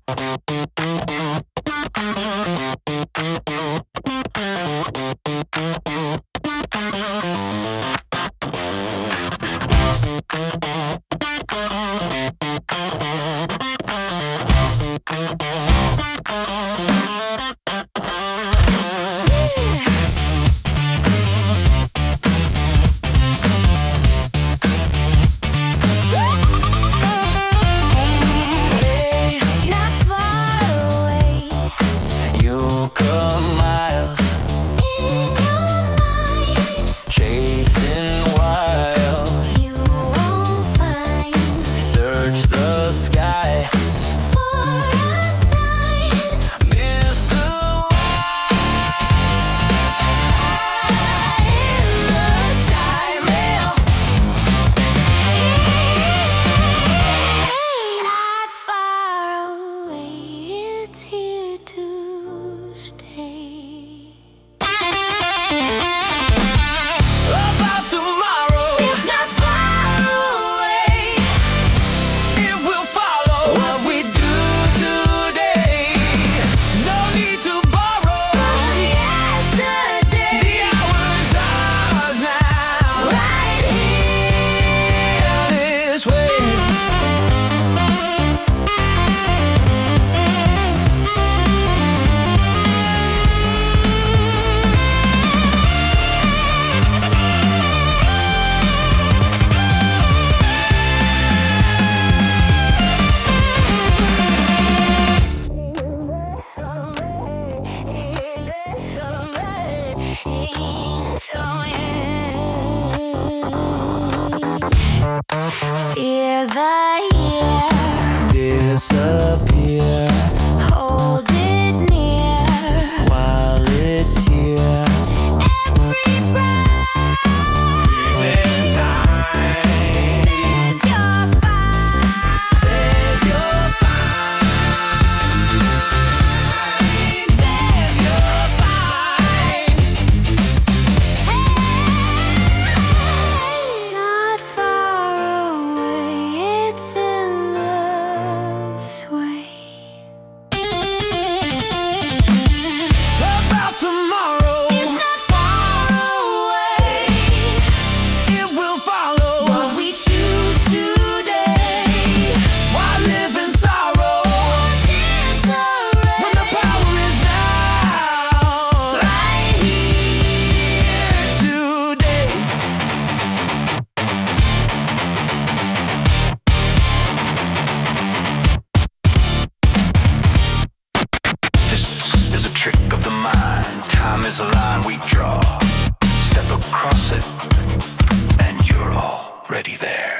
Fear the year disappear. Hold it near while it's here. Every breath in time says you're fine. Says you're fine. Says you're fine. Hey, not far away. It's in this way. About tomorrow, It's not far away. it will follow. What we choose today. Why live in sorrow Disarray. when the power is now? Right here. Today. Distance is a trick of the mind. Time is a line we draw. Step across it, and you're already there.